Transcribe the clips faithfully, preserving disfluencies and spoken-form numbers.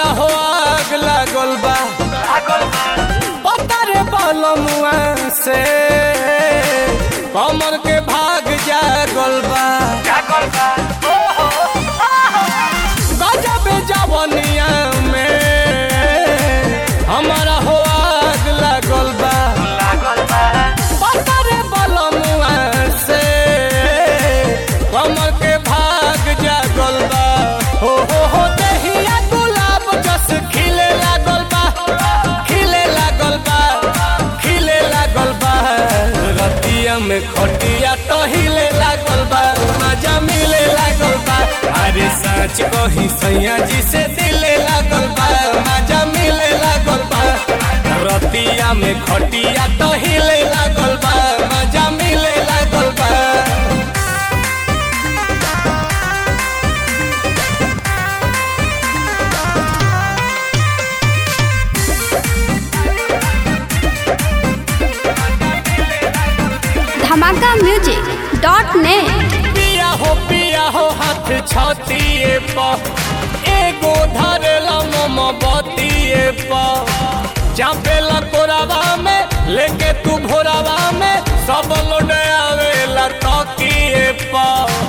हमारा हो आग लागल बा पता रे बालमुआ से कमर के भाग जागल बा गजब जवनिया में हमारा हो आग लागल बा पता रे बालमुआ से कमर के भाग जागल बा हो हो हो दहिया गुलाब जस खिले लागल बा खिले लागल बा खिले लागल बा रतिया में खटिया तो हिले लागल बा मजा मिले लागल बा अरे सच कही सैया जी से दिले लागल बा मजा मिले लागल बा रतिया में खटिया तो हिले लागल बा मजा मिले लागल बा धमाका म्यूजिक डॉट नेट। पिया हो पिया हो हाथ छातिए पा एगो धरेला मोमबत्तिए पा चापेला कोरावा में लेके तू भोरावा में सब लोड आवेला तकिए पा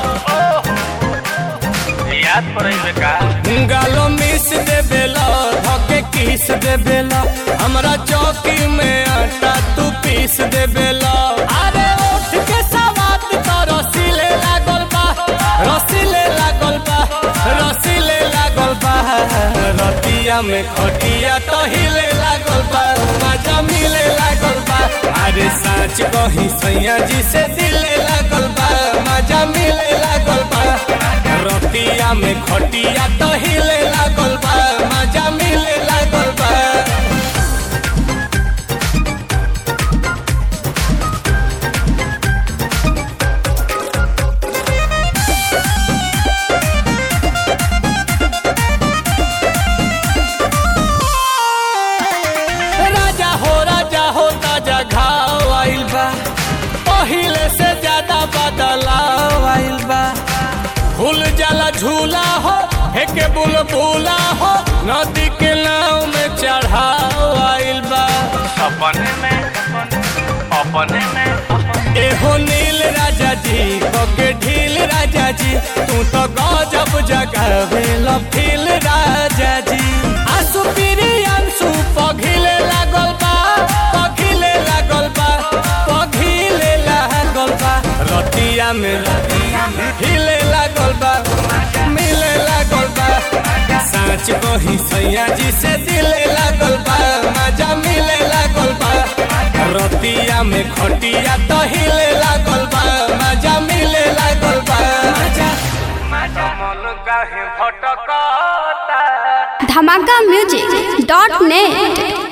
याद पड़े का गालो मिस दे बेला धके किस दे बेला हमरा चौकी में आटा तू पीस दे बेला अरे उठ के सवात तो रसीले लागल बा रसीले लागल बा रसीले लागल बा रतिया में खटिया तो हिले लागल बा मजा मिले लागल बा अरे सच कही सैया जी से दिले लागल बा मजा मिले लागल बा रतिया में खटिया तो हिले लागल बा मजा मिले लागल बा राजा हो राजा हो ताजा घाव आइल बा पहिले से ज्यादा बदलाव आइल बा फूल जाला झूला हो हेके बुलबुला हो नदी के नाव में चढ़ाव आइल बा अपने में अपने में एहो नील राजा जी कोके ढील राजा जी तू तो गजब जगावेला फील राजा जी आंसू पीरी आंसू पघिले लागल बा पघिले लागल बा पघिले लागल बा रतिया में रतिया में हिले लागल बा मिले लागल बा सच कही सैया जी से दिले लागल बा मजा मिले लागल बा रतिया में खटिया तो हिले लागल बा मजा मिले लागल बा मजा मन काहे भटकता धमाका म्यूजिक डॉट नेट।